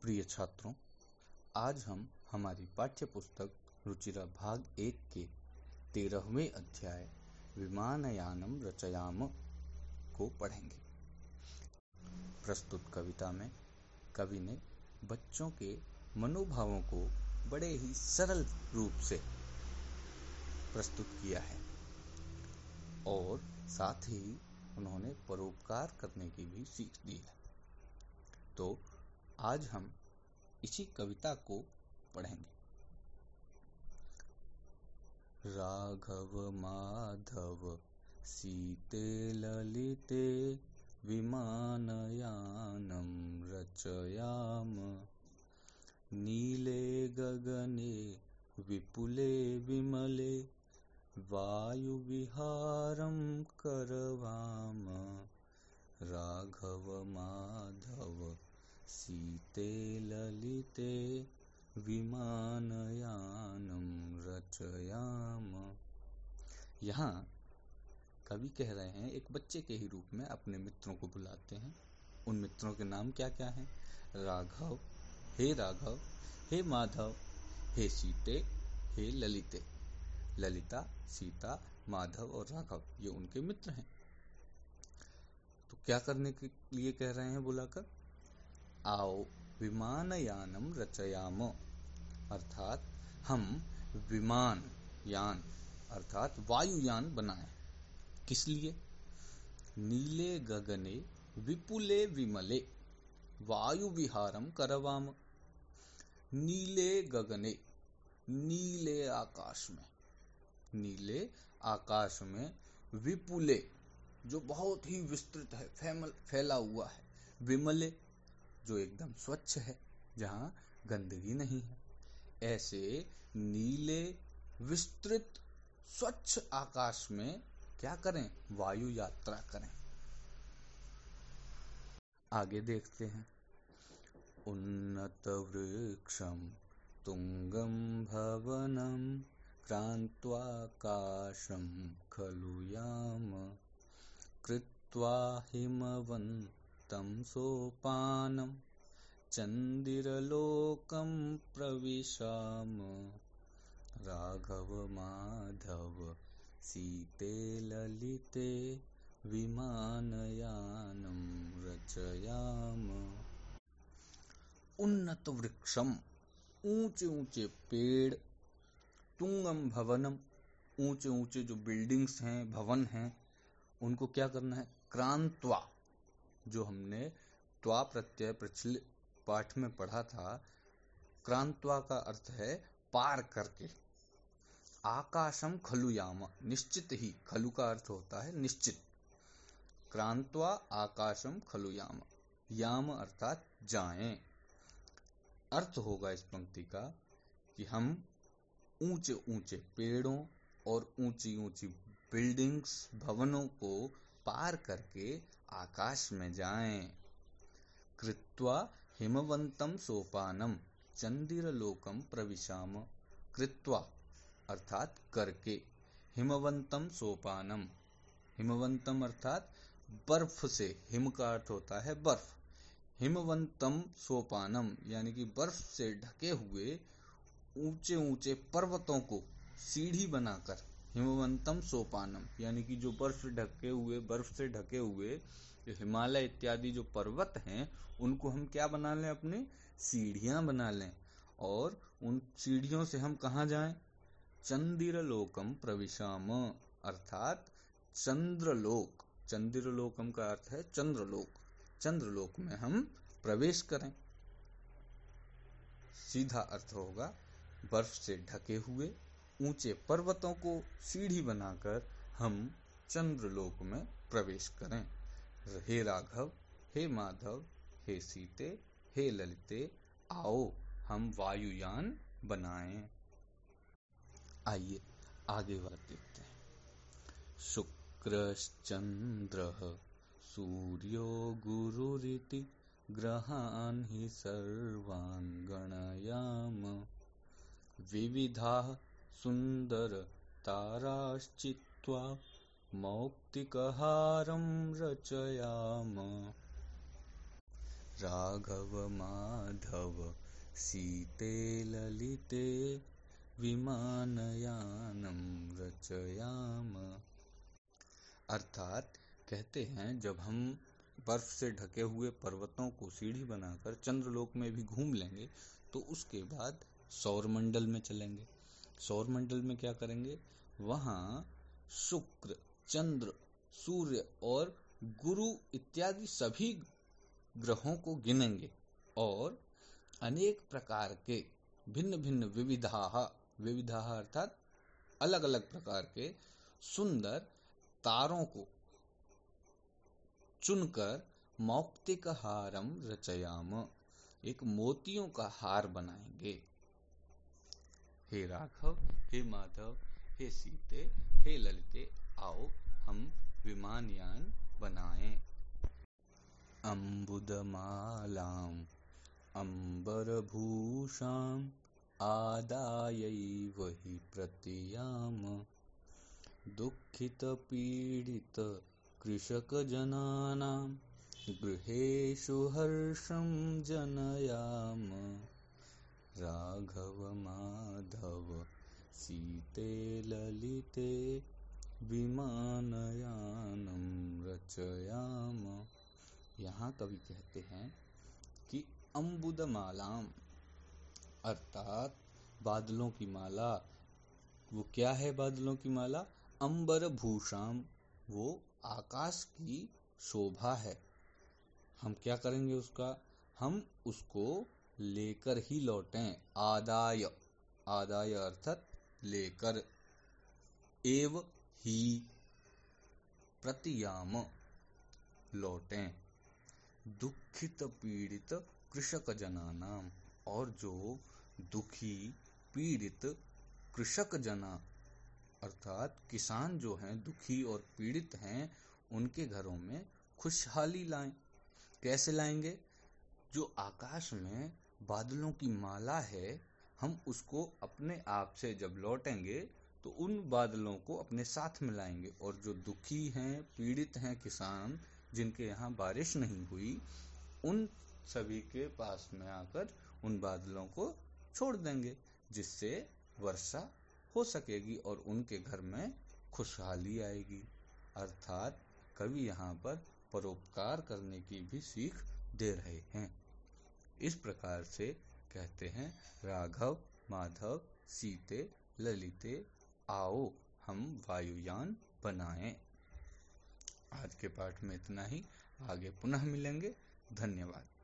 प्रिय छात्रों, आज हम हमारी पाठ्य पुस्तक रुचिरा भाग 1 के 13वें अध्याय विमानयानम रचयाम को पढ़ेंगे। प्रस्तुत कविता में कवि ने बच्चों के मनोभावों को बड़े ही सरल रूप से प्रस्तुत किया है और साथ ही उन्होंने परोपकार करने की भी सीख दी है। तो आज हम इसी कविता को पढ़ेंगे। राघव माधव सीते ललिते विमानयानं रचयाम, नीले गगने विपुले विमले वायुविहारं करवाम। राघव माधव सीते ललिते विमानयानं रचयाम। यहाँ कवि कह रहे हैं, एक बच्चे के ही रूप में अपने मित्रों को बुलाते हैं। उन मित्रों के नाम क्या क्या हैं? राघव, हे माधव, हे सीते, हे ललिते। ललिता, सीता, माधव और राघव ये उनके मित्र हैं। तो क्या करने के लिए कह रहे हैं बुलाकर? आओ विमानयानम रचयाम, अर्थात हम विमान यान अर्थात वायुयान बनाएं। किस लिए? नीले गगने विपुले विमले वायु विहारम करवाम। नीले गगने, नीले आकाश में विपुले जो बहुत ही विस्तृत है, फैला हुआ है। विमले जो एकदम स्वच्छ है, जहाँ गंदगी नहीं है। ऐसे नीले विस्तृत स्वच्छ आकाश में क्या करें? वायु यात्रा करें। आगे देखते हैं। उन्नत वृक्षम तुंगम भवनम क्रांत्वाकाशं खलु याम, कृत्वा हिमवन्तं सोपानं चंदिरलोकं प्रविशाम। राघव माधव सीते ललिते विमानयानं रचयाम। उन्नत वृक्षम, ऊंचे ऊंचे पेड़, तुंगम भवनम, ऊंचे ऊंचे जो बिल्डिंग्स हैं, भवन हैं, उनको क्या करना है? क्रांत्वा, जो हमने त्वा प्रत्यय पिछले पाठ में पढ़ा था। क्रांत्वा का अर्थ है पार करके। आकाशम खलु याम, निश्चित ही, खलु का अर्थ होता है निश्चित। क्रांत्वा आकाशम खलु याम, याम अर्थात जाएं। अर्थ होगा इस पंक्ति का कि हम ऊंचे ऊंचे पेड़ों और ऊंची ऊंची बिल्डिंग्स, भवनों को पार करके आकाश में जाएं। कृत्वा हिमवंतम सोपानम चंदिरलोकम प्रविशाम। कृत्वा अर्थात करके, हिमवंतम सोपानम, हिमवंतम अर्थात बर्फ से, हिम का अर्थ होता है बर्फ। हिमवंतम सोपानम यानी कि बर्फ से ढके हुए ऊंचे ऊंचे पर्वतों को सीढ़ी बनाकर, हिमवंतम सोपानम यानी कि जो बर्फ से ढके हुए जो हिमालय इत्यादि जो पर्वत हैं, उनको हम क्या बना लें? अपनी सीढ़ियां बना लें। और उन सीढ़ियों से हम कहाँ जाएं? चंदिरलोकम प्रविशाम अर्थात चंद्रलोक। चंद्रलोकम का अर्थ है चंद्रलोक। चंद्रलोक में हम प्रवेश करें। सीधा अर्थ होगा बर्फ से ढके हुए ऊंचे पर्वतों को सीढ़ी बनाकर हम चंद्रलोक में प्रवेश करें। हे राघव, हे माधव, हे सीते, हे ललिते, आओ हम वायुयान बनाएं। आइए आगे बात देखते हैं। शुक्रश्चंद्रः सूर्यो गुरुरिति ग्रहान् हि सर्वान् गणयाम, विविधाः सुन्दरताराश्चित्वा मौक्तिकहारं रचयाम। राघव माधव सीते ललिते विमानयानं रचयाम। अर्थात कहते हैं, जब हम बर्फ से ढके हुए पर्वतों को सीढ़ी बनाकर चंद्रलोक में भी घूम लेंगे तो उसके बाद सौरमंडल में चलेंगे। सौरमंडल में क्या करेंगे? वहां शुक्र, चंद्र, सूर्य और गुरु इत्यादि सभी ग्रहों को गिनेंगे और अनेक प्रकार के भिन्न भिन्न विविधाः अर्थात अलग अलग प्रकार के सुंदर तारों को चुनकर मौक्तिकहारम रचयाम, एक मोतियों का हार बनाएंगे। हे राघव, हे माधव, हे सीते, हे ललिते, आओ हम विमानयान बनाएं। अम्बुदमालाम् अम्बरभूषाम् आदायैव हि प्रतियाम। दुःखितपीडित कृषकजनानां गृहेषु हर्षं जनयाम। राघव माधव सीते ललिते विमानयानं रचयाम। यहाँ कवि कहते हैं कि अम्बुदमालाम अर्थात बादलों की माला। वो क्या है बादलों की माला? अंबर भूषाम, वो आकाश की शोभा है। हम क्या करेंगे उसका? हम उसको लेकर ही लौटें। आदाय, आदाय अर्थात लेकर, एव ही प्रतियाम लौटें। दुखित पीड़ित कृषक जनानाम, और जो दुखी पीड़ित कृषक जना अर्थात किसान जो हैं, दुखी और पीड़ित हैं, उनके घरों में खुशहाली लाएं। कैसे लाएंगे? जो आकाश में बादलों की माला है, हम उसको अपने आप से जब लौटेंगे तो उन बादलों को अपने साथ में लाएंगे, और जो दुखी हैं, पीड़ित हैं किसान, जिनके यहाँ बारिश नहीं हुई, उन सभी के पास में आकर उन बादलों को छोड़ देंगे, जिससे वर्षा हो सकेगी और उनके घर में खुशहाली आएगी। अर्थात कवि यहाँ पर परोपकार करने की भी सीख दे रहे हैं। इस प्रकार से कहते हैं, राघव, माधव, सीते, ललिते, आओ हम वायुयान बनाएं। आज के पाठ में इतना ही। आगे पुनः मिलेंगे। धन्यवाद।